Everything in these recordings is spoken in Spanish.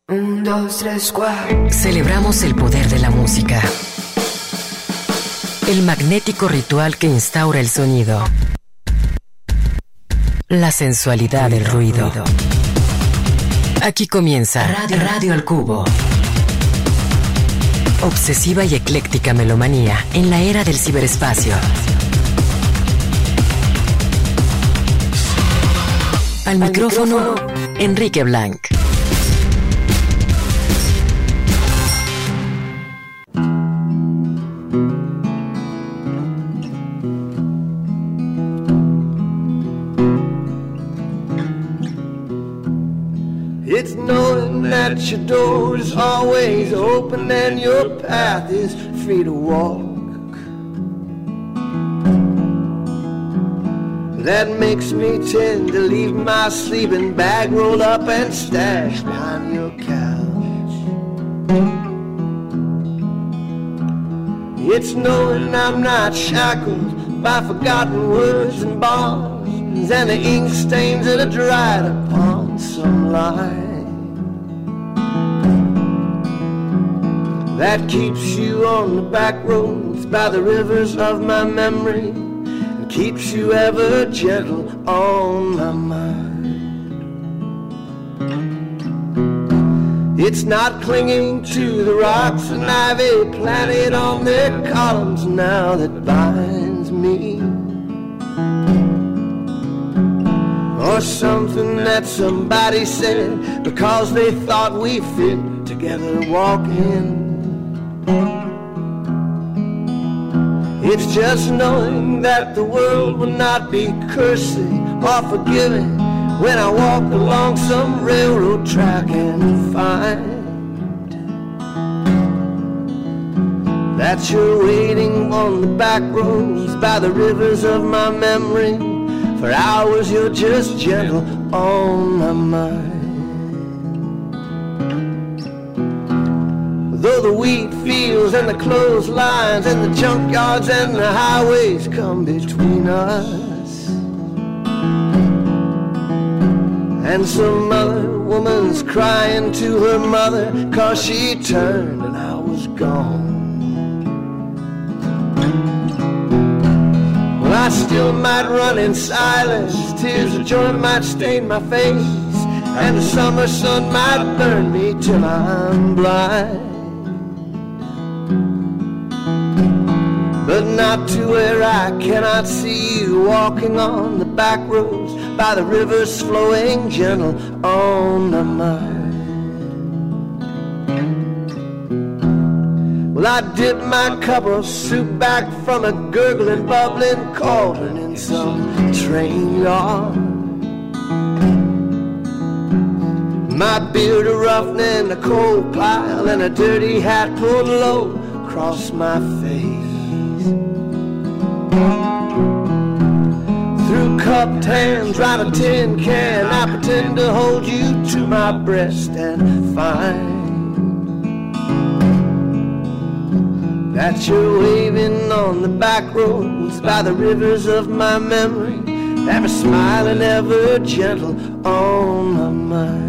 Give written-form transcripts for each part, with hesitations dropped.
Un, dos, tres, cuatro. Celebramos el poder de la música. El magnético ritual que instaura el sonido. La sensualidad del ruido. Aquí comienza Radio al Cubo. Obsesiva y ecléctica melomanía en la era del ciberespacio. Al micrófono, Enrique Blanc. It's knowing that your door is always open and your path is free to walk. That makes me tend to leave my sleeping bag rolled up and stashed behind your couch. It's knowing I'm not shackled by forgotten words and bonds and the ink stains that are dried upon some line that keeps you on the back roads by the rivers of my memory and keeps you ever gentle on my mind. It's not clinging to the rocks and ivy planted on their columns now that binds me, or something that somebody said because they thought we fit together walking. It's just knowing that the world will not be cursing or forgiving when I walk along some railroad track and find that you're waiting on the back roads by the rivers of my memory. For hours you're just gentle on my mind. Though the wheat fields and the clotheslines and the junkyards and the highways come between us, and some other woman's crying to her mother 'cause she turned and I was gone, well, I still might run in silence. Tears of joy might stain my face, and the summer sun might burn me till I'm blind, but not to where I cannot see you walking on the back roads by the rivers flowing gentle on my mind. Well, I dipped my cup of soup back from a gurgling, bubbling cauldron in some train yard. My beard a roughening a coal pile and a dirty hat pulled low across my face. Through cupped hands, right a tin can, I pretend to hold you to my breast and find that you're waving on the back roads by the rivers of my memory, ever smiling, ever gentle on my mind.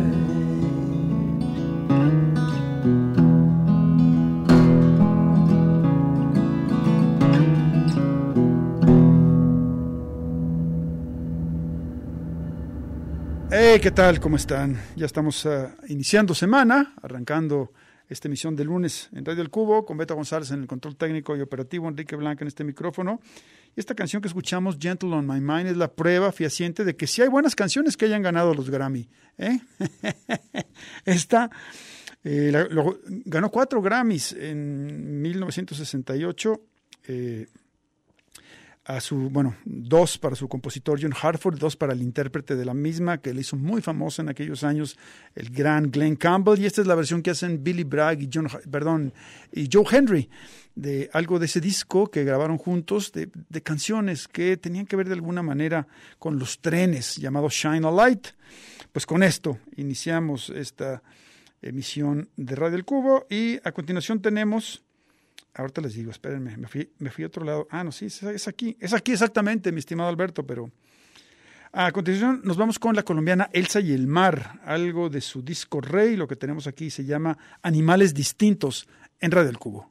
Hey, ¿qué tal? ¿Cómo están? Ya estamos iniciando semana, arrancando esta emisión de lunes en Radio El Cubo, con Beto González en el control técnico y operativo, Enrique Blanca en este micrófono. Y esta canción que escuchamos, Gentle on My Mind, es la prueba fehaciente de que sí hay buenas canciones que hayan ganado los Grammy. Esta ganó 4 Grammys en 1968, dos para su compositor John Hartford, 2 para el intérprete de la misma, que le hizo muy famosa en aquellos años, el gran Glenn Campbell, y esta es la versión que hacen Billy Bragg y Joe Henry, de algo de ese disco que grabaron juntos, de canciones que tenían que ver de alguna manera con los trenes, llamado Shine a Light. Pues con esto iniciamos esta emisión de Radio El Cubo, y a continuación tenemos... Ahorita les digo, espérenme, me fui a otro lado. Ah, no, sí, es aquí exactamente, mi estimado Alberto, pero A continuación nos vamos con la colombiana Elsa y el Mar, algo de su disco Rey. Lo que tenemos aquí se llama Animales Distintos en Radio El Cubo.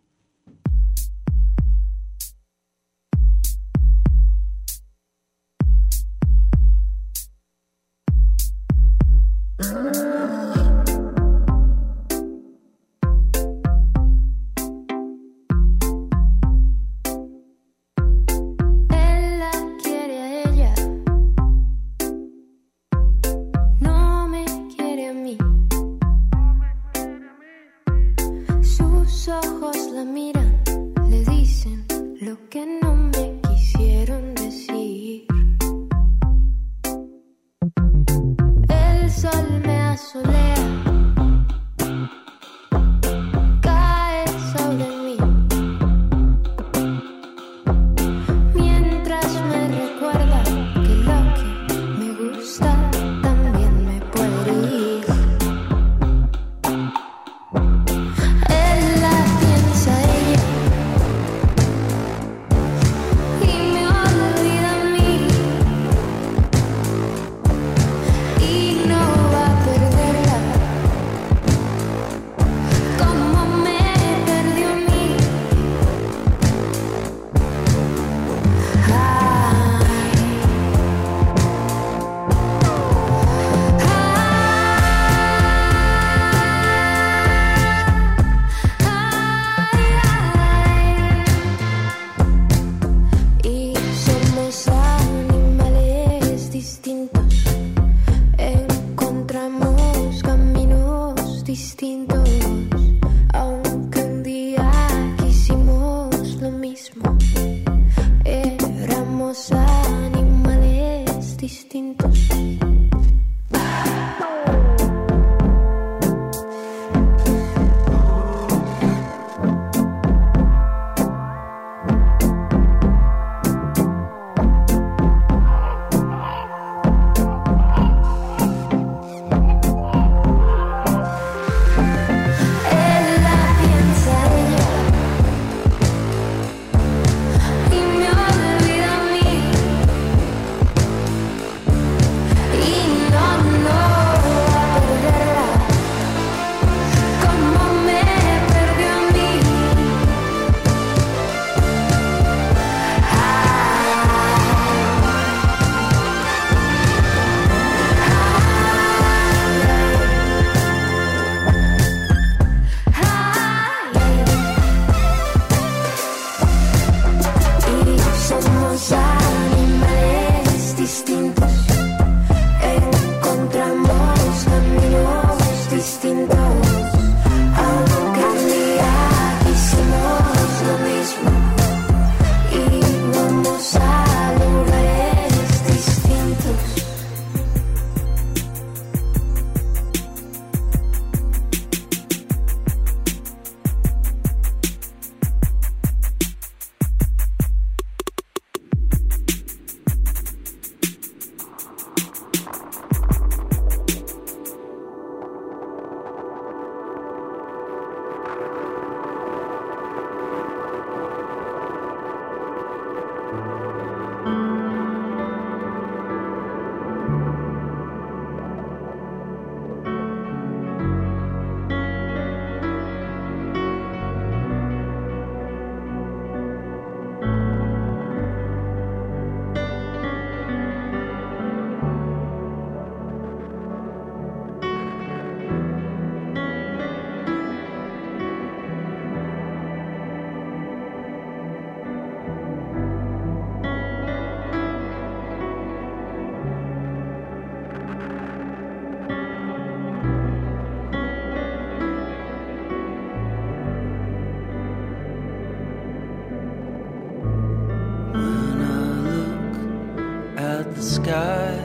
sky.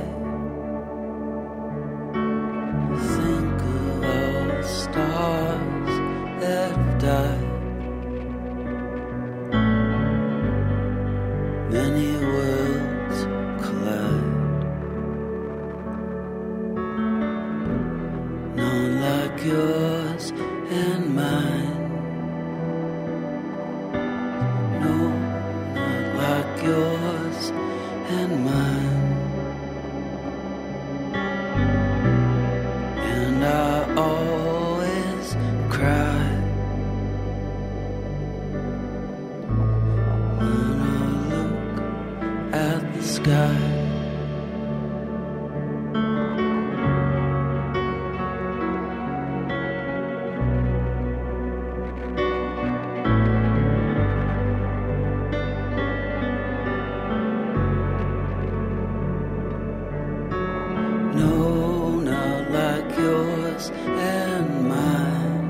Think of all the stars that have died. Many worlds collide. None like yours and mine. No, not like yours and mine. sky. No, not like yours and mine.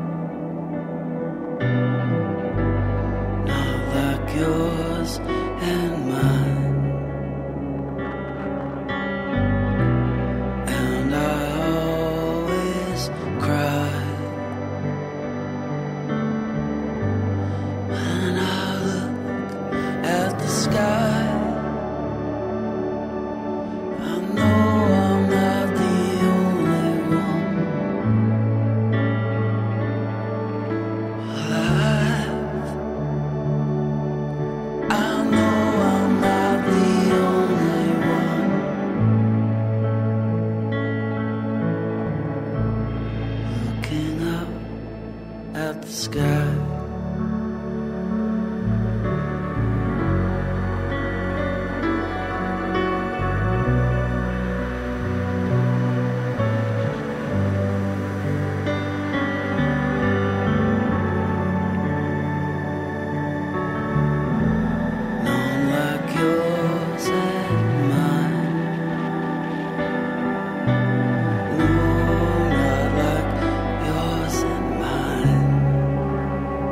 Not like yours and mine. And I always cry when I look at the sky. I know I'm not the only one alive. I know I'm not the only one looking up at the sky. None like yours and mine. No, not like yours and mine.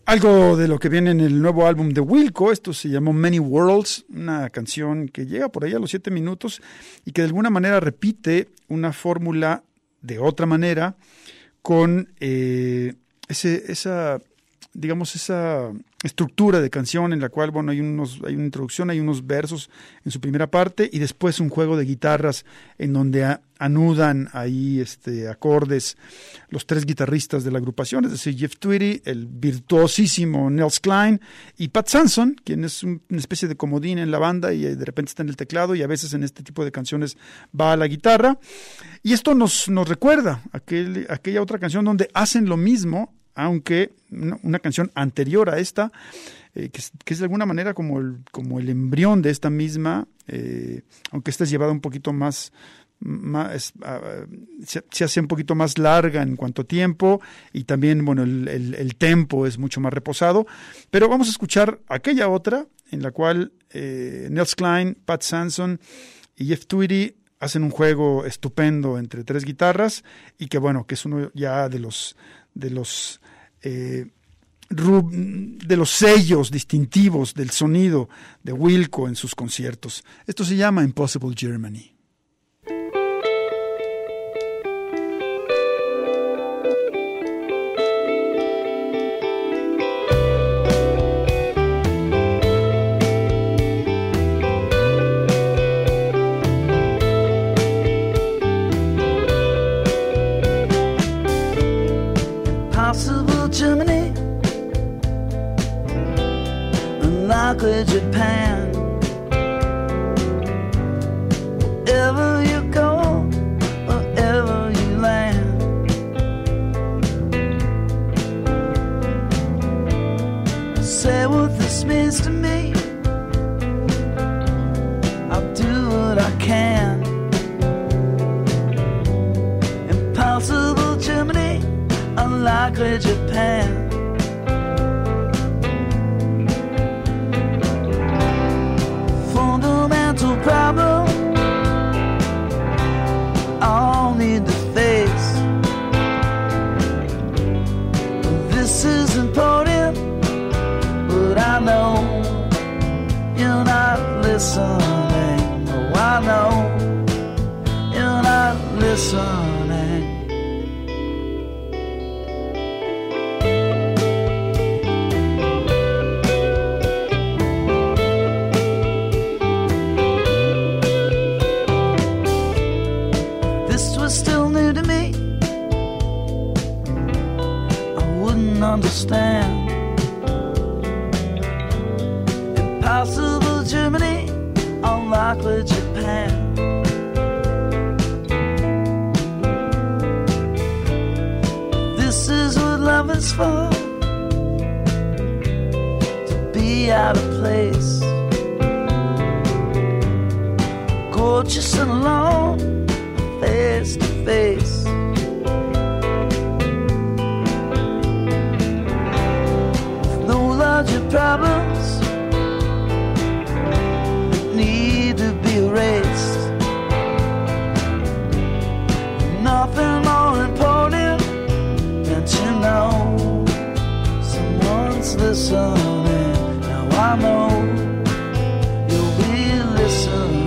Algo de lo que viene en el nuevo álbum de Wilco, esto se llamó Many Worlds, una canción que llega por ahí a los 7 minutos y que de alguna manera repite una fórmula de otra manera con esa estructura de canción en la cual, bueno, hay una introducción, hay unos versos en su primera parte y después un juego de guitarras en donde anudan ahí acordes los 3 guitarristas de la agrupación, es decir, Jeff Tweedy, el virtuosísimo Nels Cline y Pat Sanson, quien es una especie de comodín en la banda y de repente está en el teclado y a veces en este tipo de canciones va a la guitarra. Y esto nos recuerda aquella otra canción donde hacen lo mismo, aunque una canción anterior a esta, que es de alguna manera como el embrión de esta misma, aunque esta es llevada un poquito se hace un poquito más larga en cuanto a tiempo y también, bueno, el tempo es mucho más reposado, pero vamos a escuchar aquella otra en la cual Nels Cline, Pat Sanson y Jeff Tweedy hacen un juego estupendo entre 3 guitarras y que, bueno, que es uno ya de los sellos distintivos del sonido de Wilco en sus conciertos. Esto se llama Impossible Germany. Germany, unlikely Japan. Wherever you go, wherever you land, say what this means to me. I'll do what I can. Impossible Germany, unlikely Japan. Fundamental problem I'll need to face. This is important, but I know you're not listening. Oh, I know you're not listening. Understand. Impossible Germany, unlikely Japan. This is what love is for, to be out of place, gorgeous and alone, face to face. Your problems need to be erased. Nothing more important than to know someone's listening. Now I know you'll be listening.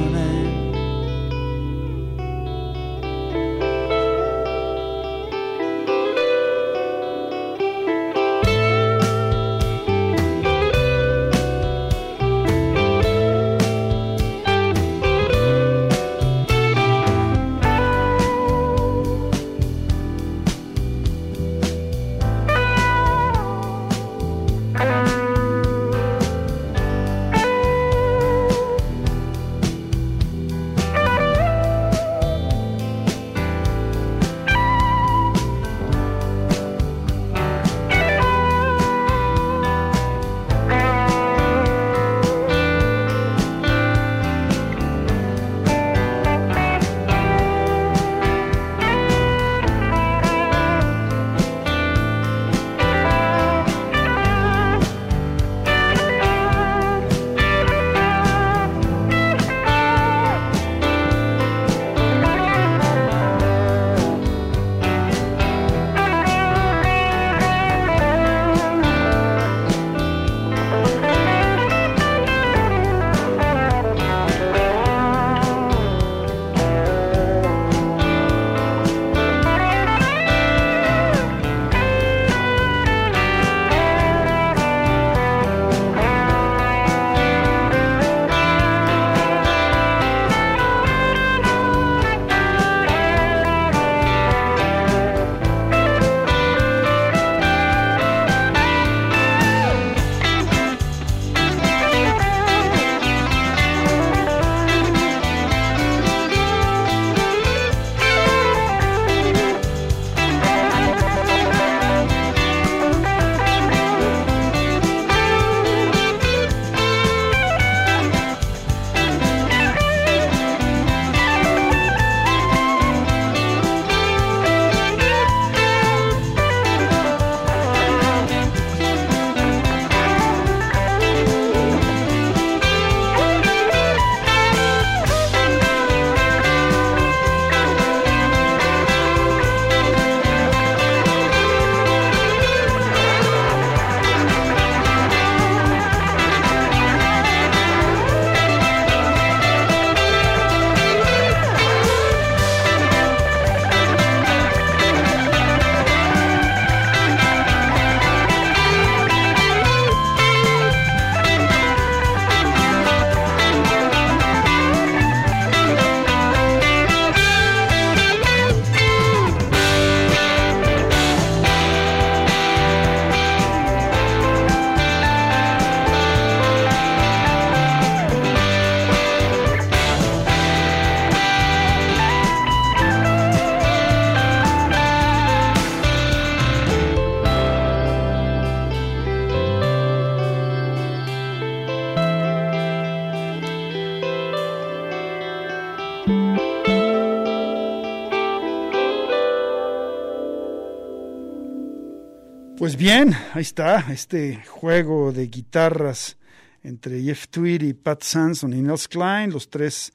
Pues bien, ahí está este juego de guitarras entre Jeff Tweedy y Pat Sanson y Nels Cline, los tres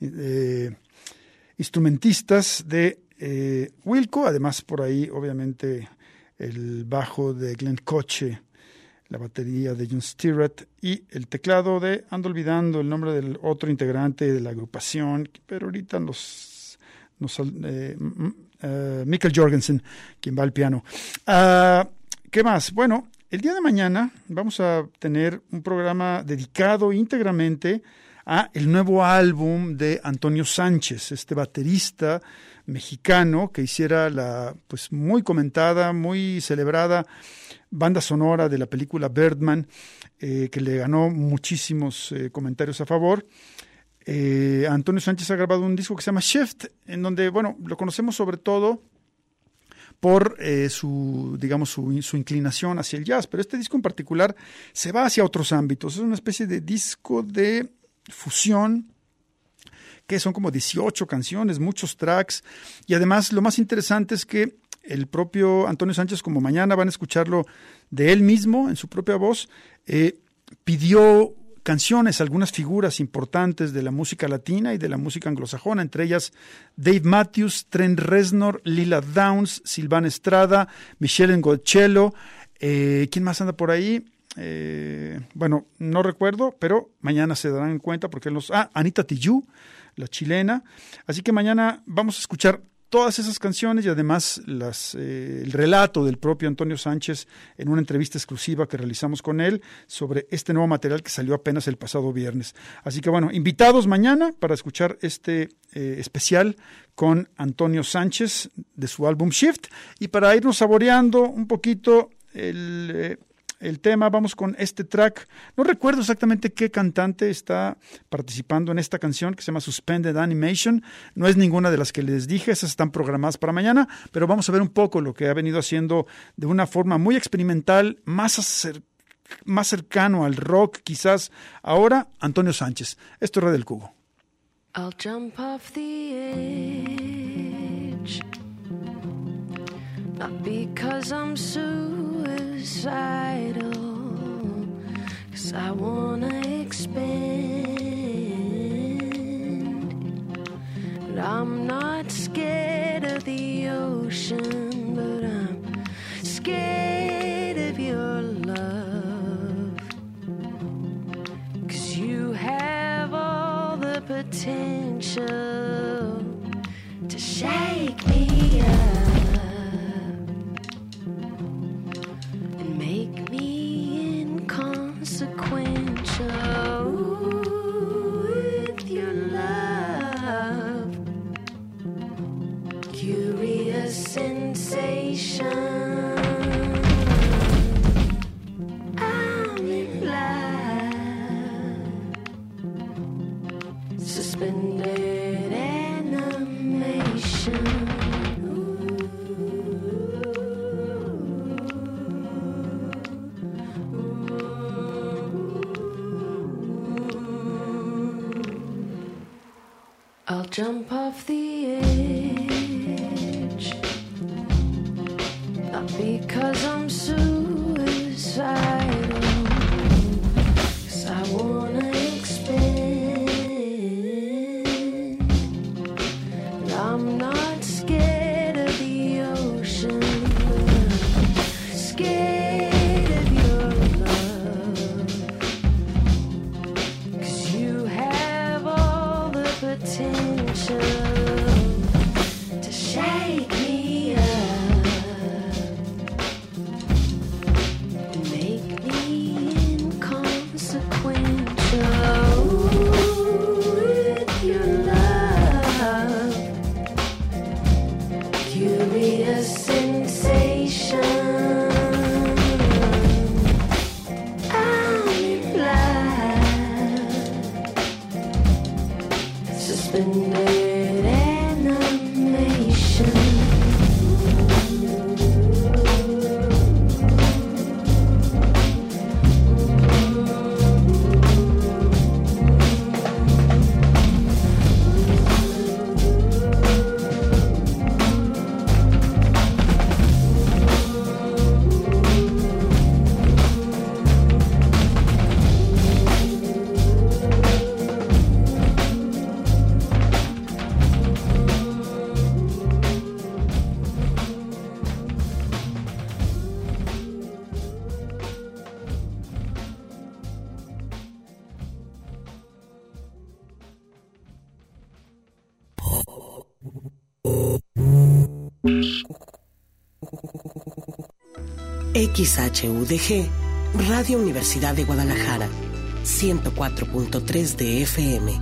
instrumentistas de Wilco. Además, por ahí, obviamente, el bajo de Glenn Koche, la batería de John Stirratt y el teclado de, ando olvidando el nombre del otro integrante de la agrupación, pero ahorita Michael Jorgensen, quien va al piano. ¿Qué más? Bueno, el día de mañana vamos a tener un programa dedicado íntegramente a el nuevo álbum de Antonio Sánchez, este baterista mexicano que hiciera la pues muy comentada, muy celebrada banda sonora de la película Birdman, que le ganó muchísimos comentarios a favor. Antonio Sánchez ha grabado un disco que se llama Shift, en donde, bueno, lo conocemos sobre todo por su inclinación hacia el jazz, pero este disco en particular se va hacia otros ámbitos. Es una especie de disco de fusión, que son como 18 canciones, muchos tracks, y además lo más interesante es que el propio Antonio Sánchez, como mañana van a escucharlo de él mismo, en su propia voz, pidió canciones, algunas figuras importantes de la música latina y de la música anglosajona, entre ellas Dave Matthews, Trent Reznor, Lila Downs, Silvana Estrada, Michelle Ngocello, ¿quién más anda por ahí? Bueno, no recuerdo, pero mañana se darán cuenta porque Anita Tijoux, la chilena. Así que mañana vamos a escuchar todas esas canciones y además el relato del propio Antonio Sánchez en una entrevista exclusiva que realizamos con él sobre este nuevo material que salió apenas el pasado viernes. Así que bueno, invitados mañana para escuchar este especial con Antonio Sánchez de su álbum Shift, y para irnos saboreando un poquito el tema, vamos con este track. No recuerdo exactamente qué cantante está participando en esta canción, que se llama Suspended Animation. No es ninguna de las que les dije, esas están programadas para mañana, pero vamos a ver un poco lo que ha venido haciendo de una forma muy experimental, más cercano al rock quizás ahora, Antonio Sánchez. Esto es Red del Cubo. I'll jump off the edge, not because I'm suicidal, 'cause I wanna expand, and I'm not scared of the ocean, but I'm scared of your love, 'cause you have all the potential to shake me up and make me inconsequential with your love. Curious sensation, I'm in love. Suspended animation. I'll jump off the edge, not because I'm suicidal, 'cause I wanna expand, and I'm not scared of the ocean, I'm scared of your love, 'cause you have all the potential to shake me up and make XHUDG, Radio Universidad de Guadalajara, 104.3 de FM,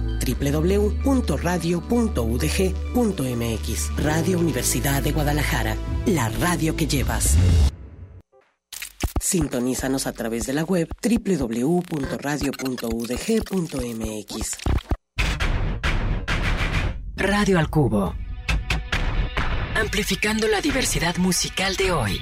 www.radio.udg.mx. Radio Universidad de Guadalajara, la radio que llevas. Sintonízanos a través de la web www.radio.udg.mx. Radio al Cubo. Amplificando la diversidad musical de hoy.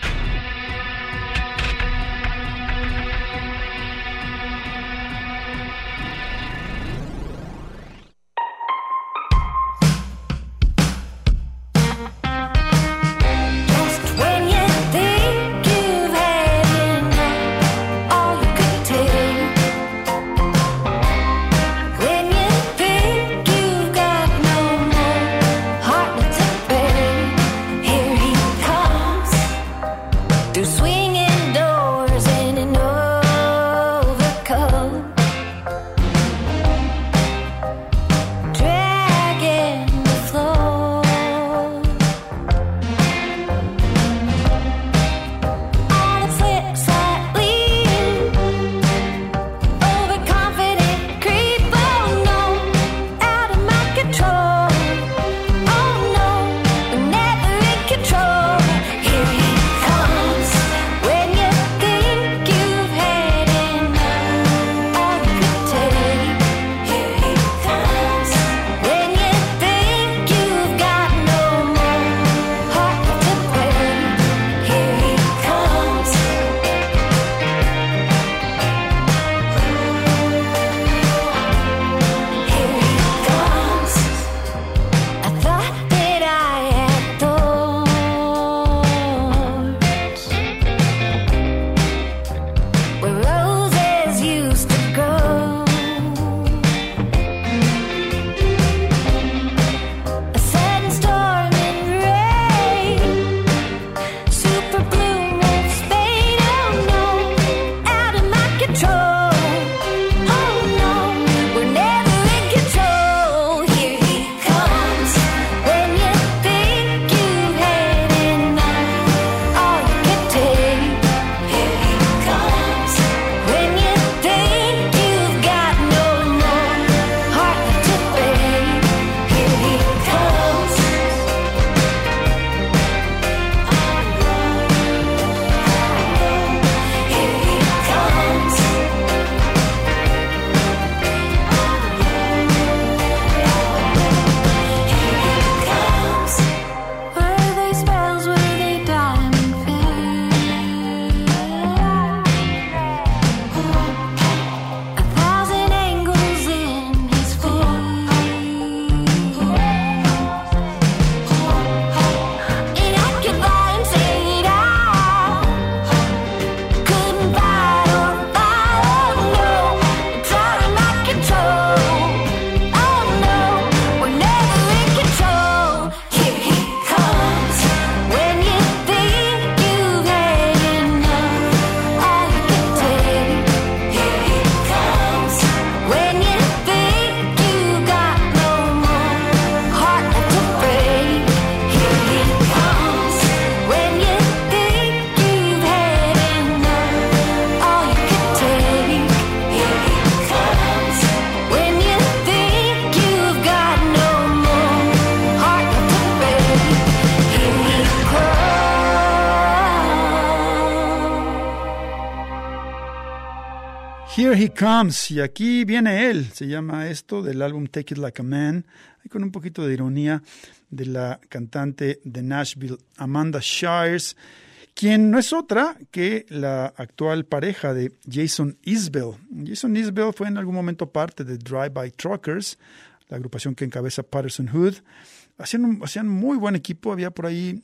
Here He Comes, y aquí viene él, se llama esto, del álbum Take It Like a Man, y con un poquito de ironía de la cantante de Nashville, Amanda Shires, quien no es otra que la actual pareja de Jason Isbell. Jason Isbell fue en algún momento parte de Drive-By Truckers, la agrupación que encabeza Patterson Hood. Hacían muy buen equipo, había por ahí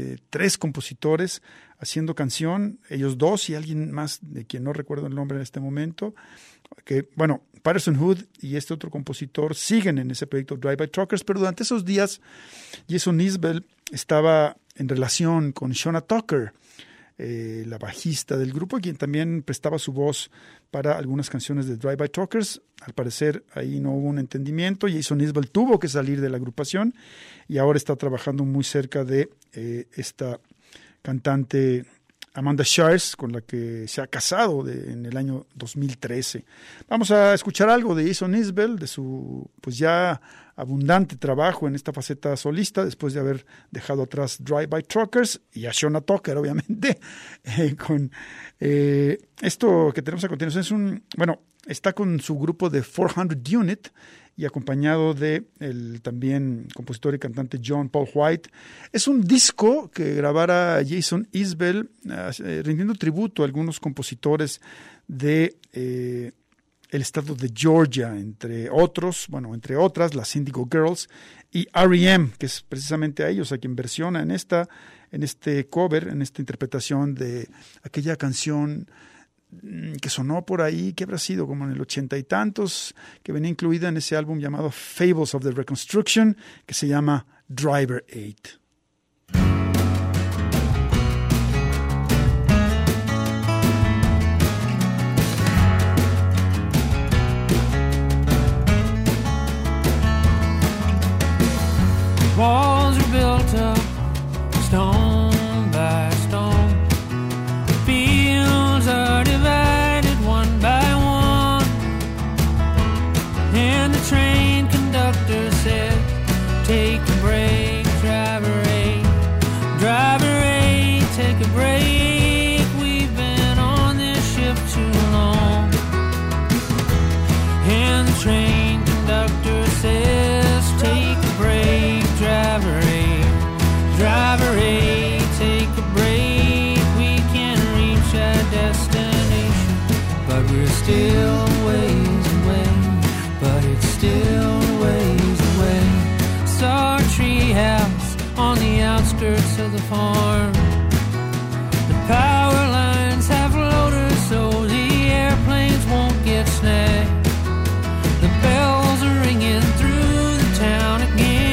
3 compositores haciendo canción, ellos 2 y alguien más de quien no recuerdo el nombre en este momento, que bueno, Patterson Hood y este otro compositor siguen en ese proyecto Drive-By Truckers, pero durante esos días Jason Isbell estaba en relación con Shona Tucker, la bajista del grupo, quien también prestaba su voz para algunas canciones de Drive-By Truckers. Al parecer ahí no hubo un entendimiento. Jason Isbell tuvo que salir de la agrupación y ahora está trabajando muy cerca de esta cantante Amanda Shires, con la que se ha casado en el año 2013. Vamos a escuchar algo de Jason Isbell, de su pues ya abundante trabajo en esta faceta solista, después de haber dejado atrás Drive-By Truckers y a Shona Tucker, obviamente, con esto que tenemos a continuación. Está con su grupo de 400 Unit y acompañado de el también compositor y cantante John Paul White. Es un disco que grabara Jason Isbell rindiendo tributo a algunos compositores de el estado de Georgia, entre otras, las Indigo Girls y R.E.M., que es precisamente a ellos a quien versiona en este cover, en esta interpretación de aquella canción que sonó por ahí, que habrá sido como en el 80 y tantos, que venía incluida en ese álbum llamado Fables of the Reconstruction, que se llama Driver 8. Walls are built up, stone by stone. Fields are divided one by one. And the train conductor said, take a break, driver 8. Driver 8, take a break. We've been on this ship too long. And the train conductor says, take a break. Driver 8, driver 8, take a break. We can reach our destination, but we're still ways away. But it's still ways away. Saw a treehouse on the outskirts of the farm. The power lines have loaders, so the airplanes won't get snagged. The bells are ringing through the town again.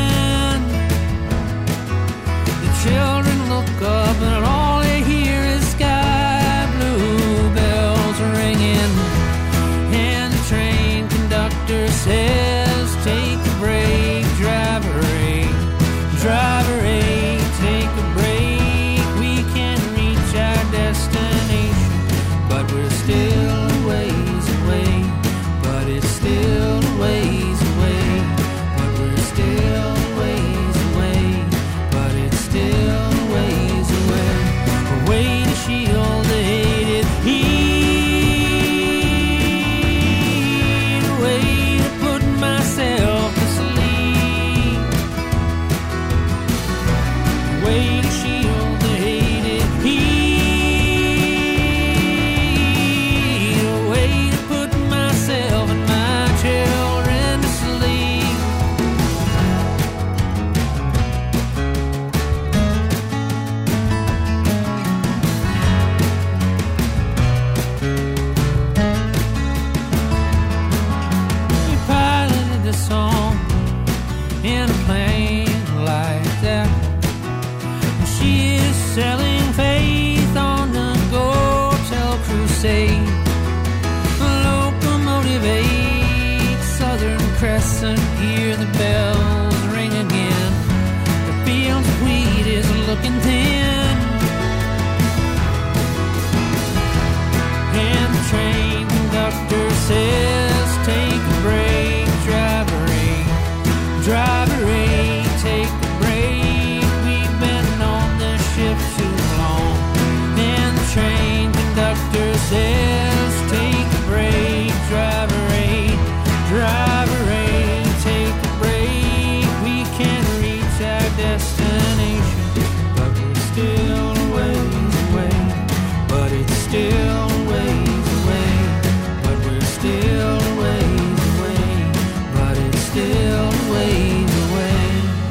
Children look up and all they hear is sky blue bells ringing. And the train conductor says, take a break, driver 8. Driver 8, take a break. We can reach our destination, but we're still ways away. But it's still ways away. But we're still ways away. But it's still ways away. A way to shield the hated heat. A way to put myself to sleep. A way to shield the hated heat. A way to put myself and my children to sleep. We piloted the song in a plane like that. She is selling faith on the go-tell crusade. Locomotive 8, Southern Crescent, hear the bells ring again. The field of wheat is looking thin. And the train conductor says, take a break, driver 8. Driver 8, take a break. We've been on this ship too long. And the train conductor says, take a break, driver 8. Driver 8, take a break. We can reach our destination, but we're still ways away. But it's still ways away. But we're still ways away. But it's still ways away.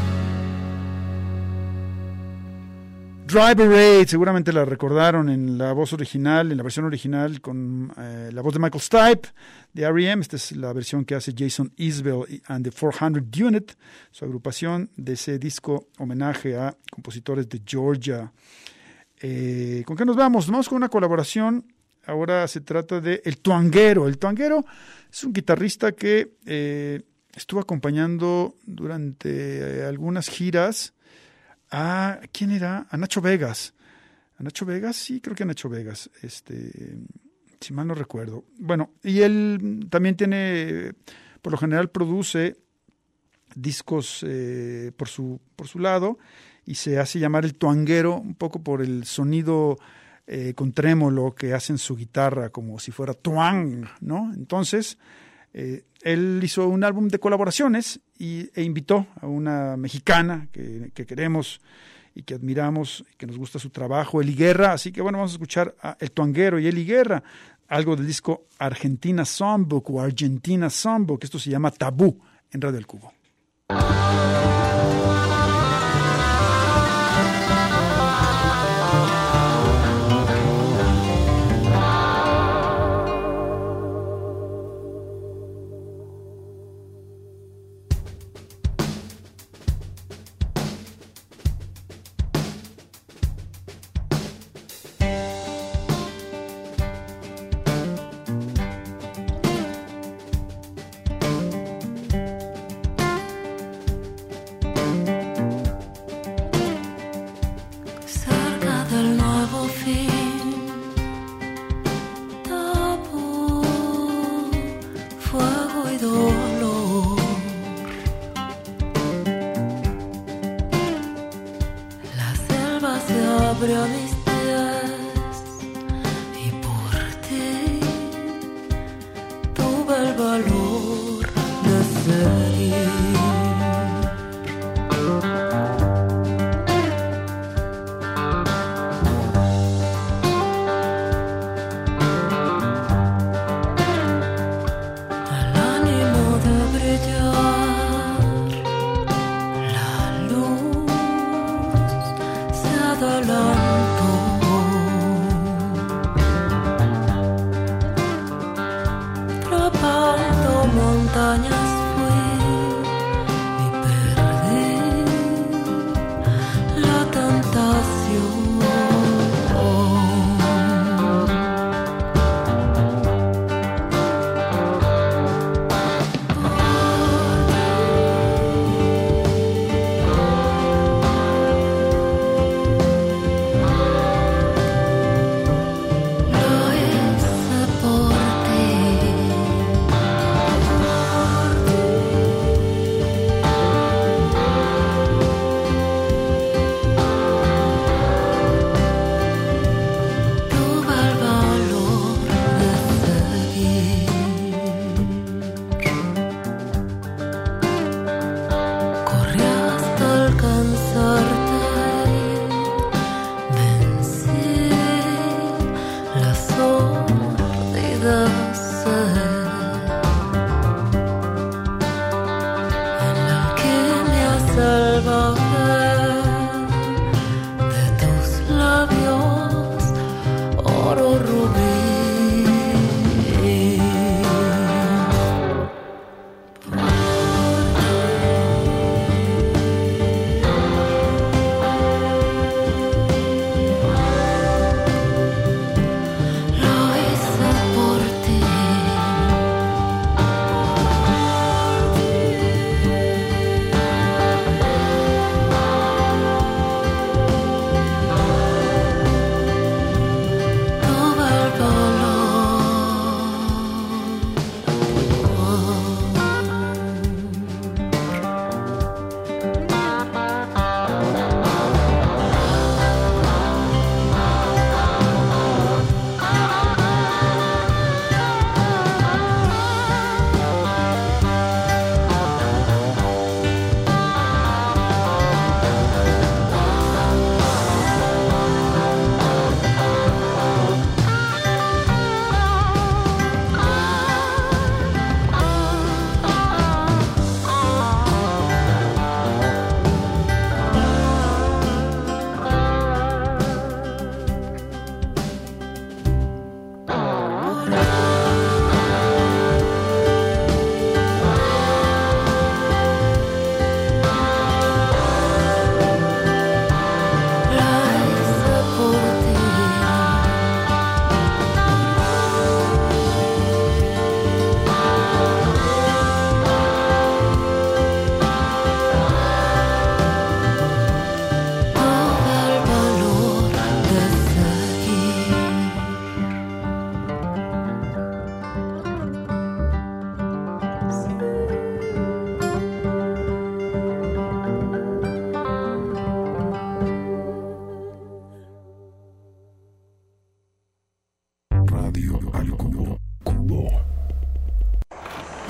Driver 8, seguramente la recordaron en la voz original, en la versión original con la voz de Michael Stipe de R.E.M. Esta es la versión que hace Jason Isbell and the 400 Unit, su agrupación de ese disco homenaje a compositores de Georgia. ¿Con qué nos vamos? Nos vamos con una colaboración. Ahora se trata de El Tuanguero. El Tuanguero es un guitarrista que estuvo acompañando durante algunas giras a... ¿Quién era? A Nacho Vegas. ¿A Nacho Vegas? Sí, creo que a Nacho Vegas. Si mal no recuerdo. Bueno, y él también tiene... Por lo general produce discos por su lado y se hace llamar El Tuanguero un poco por el sonido con trémolo que hace en su guitarra, como si fuera tuang, ¿no? Entonces, él hizo un álbum de colaboraciones e invitó a una mexicana que queremos y que admiramos, y que nos gusta su trabajo, Eli Guerra. Así que bueno, vamos a escuchar a El Tuanguero y Eli Guerra, algo del disco Argentina Songbook o Argentina Songbook. Esto se llama Tabú en Radio El Cubo.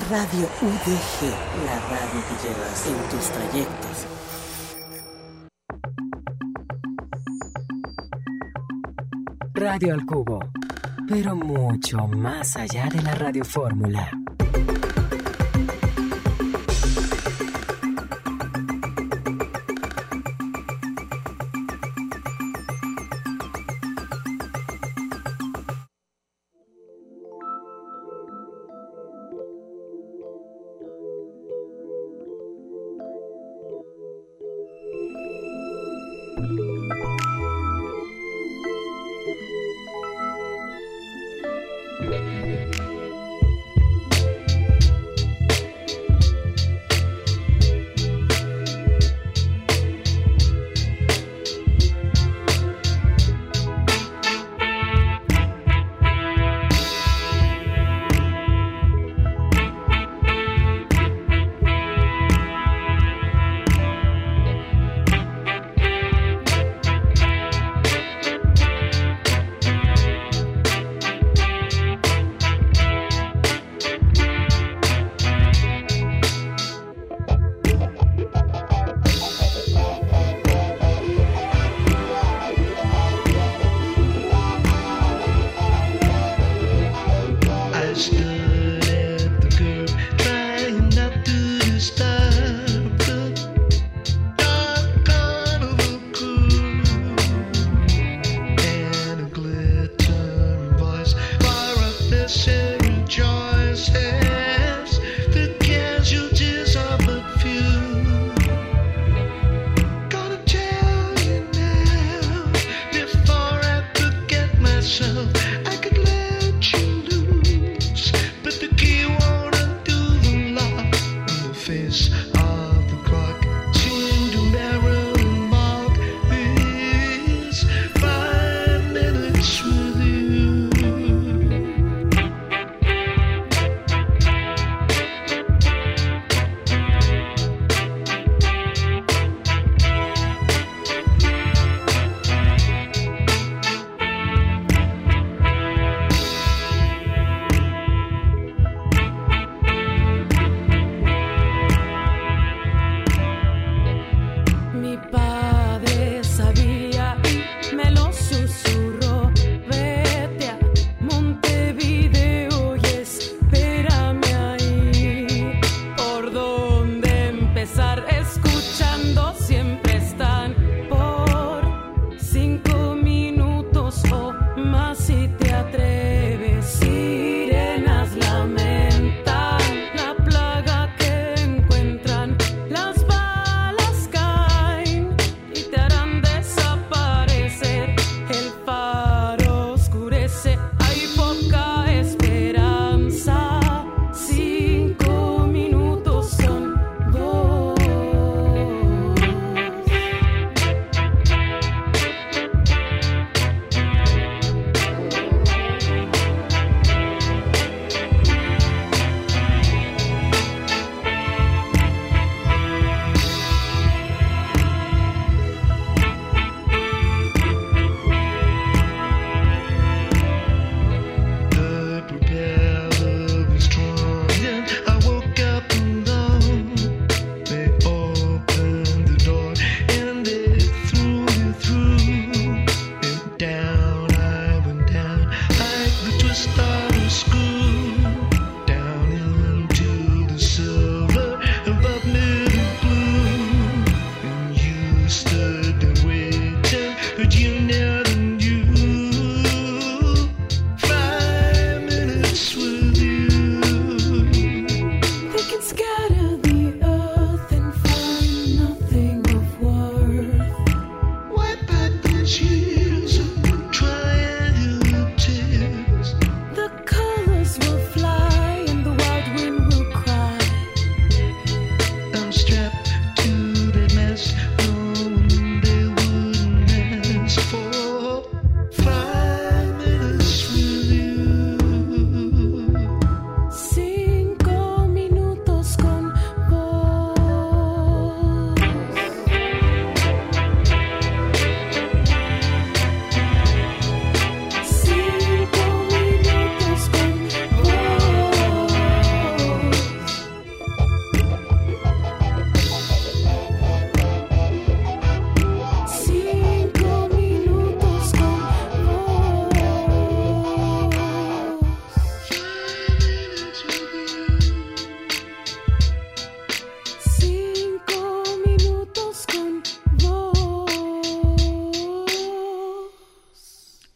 Radio UDG, la radio que llevas en tus trayectos. Radio al Cubo, pero mucho más allá de la radiofórmula.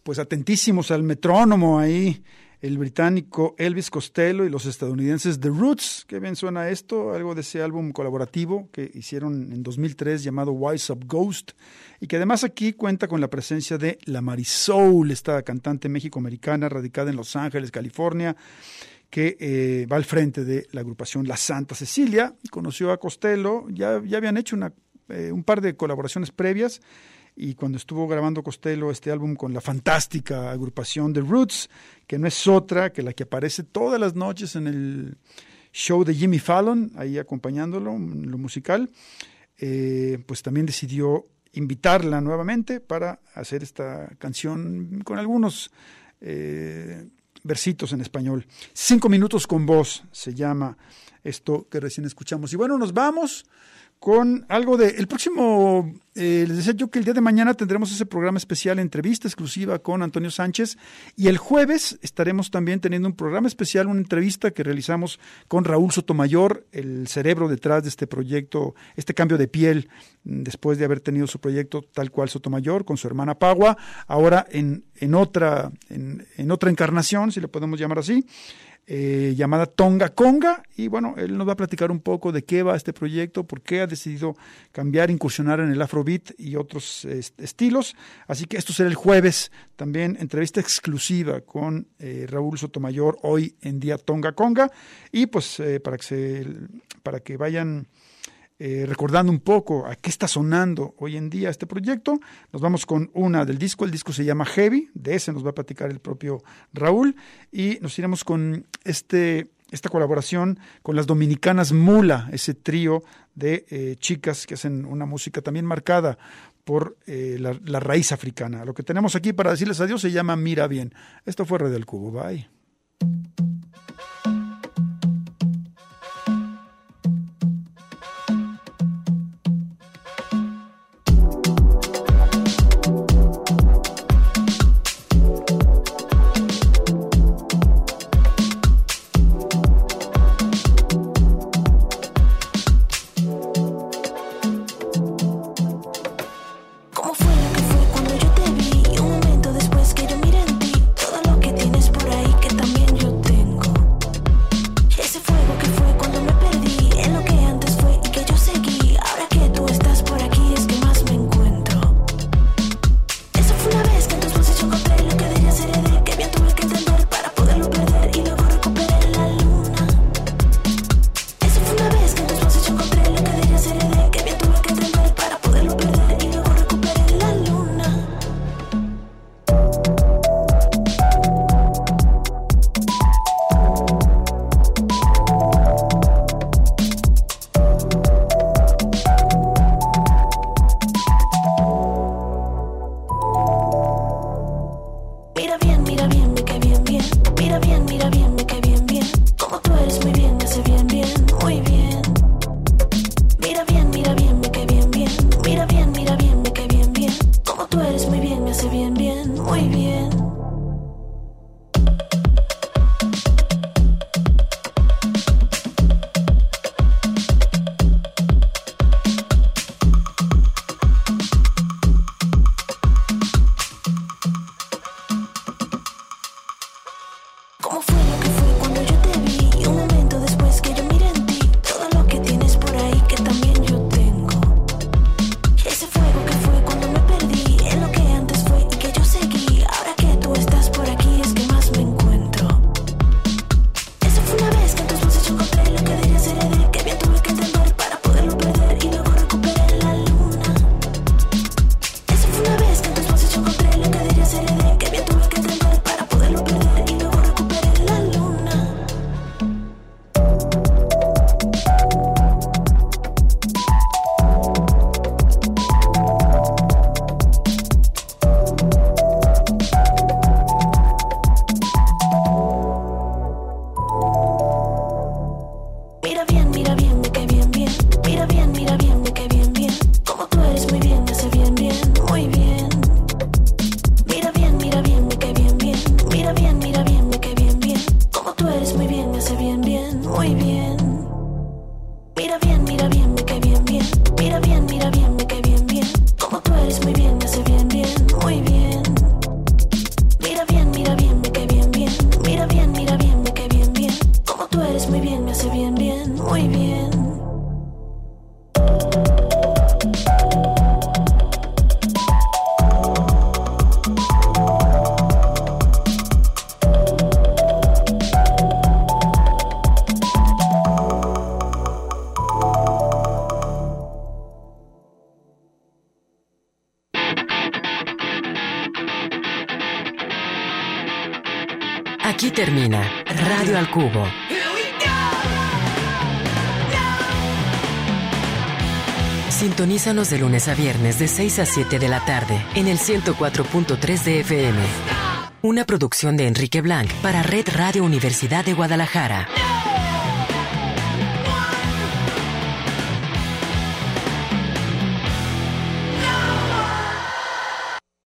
pues atentísimos al metrónomo ahí, el británico Elvis Costello y los estadounidenses The Roots. Qué bien suena esto, algo de ese álbum colaborativo que hicieron en 2003 llamado Wise Up Ghost, y que además aquí cuenta con la presencia de la Marisol, esta cantante méxico-americana radicada en Los Ángeles, California, que va al frente de la agrupación La Santa Cecilia. Conoció a Costello, ya habían hecho un par de colaboraciones previas, y cuando estuvo grabando Costello este álbum con la fantástica agrupación The Roots, que no es otra que la que aparece todas las noches en el show de Jimmy Fallon, ahí acompañándolo en lo musical, pues también decidió invitarla nuevamente para hacer esta canción con algunos versitos en español. 5 minutos con voz se llama esto que recién escuchamos. Y bueno, nos vamos con algo de... El próximo, les decía yo que el día de mañana tendremos ese programa especial, entrevista exclusiva con Antonio Sánchez, y el jueves estaremos también teniendo un programa especial, una entrevista que realizamos con Raúl Sotomayor, el cerebro detrás de este proyecto, este cambio de piel, después de haber tenido su proyecto tal cual Sotomayor, con su hermana Pagua, ahora en otra encarnación, si le podemos llamar así, llamada Tonga Conga, y bueno, él nos va a platicar un poco de qué va este proyecto, por qué ha decidido cambiar, incursionar en el Afrobeat y otros estilos. Así que esto será el jueves, también entrevista exclusiva con Raúl Sotomayor, hoy en día Tonga Conga, y pues para que vayan recordando un poco a qué está sonando hoy en día este proyecto. Nos vamos con una del disco, el disco se llama Heavy, de ese nos va a platicar el propio Raúl, y nos iremos con esta colaboración con las dominicanas Mula, ese trío de chicas que hacen una música también marcada por la raíz africana. Lo que tenemos aquí para decirles adiós se llama Mira Bien. Esto fue Radio El Cubo, bye. Cuando yo te vi, un momento después que yo miré en ti, todo lo que tienes por ahí que Aquí termina Radio al Cubo. Sintonízanos de lunes a viernes de 6 a 7 de la tarde en el 104.3 de FM. Una producción de Enrique Blanc para Red Radio Universidad de Guadalajara.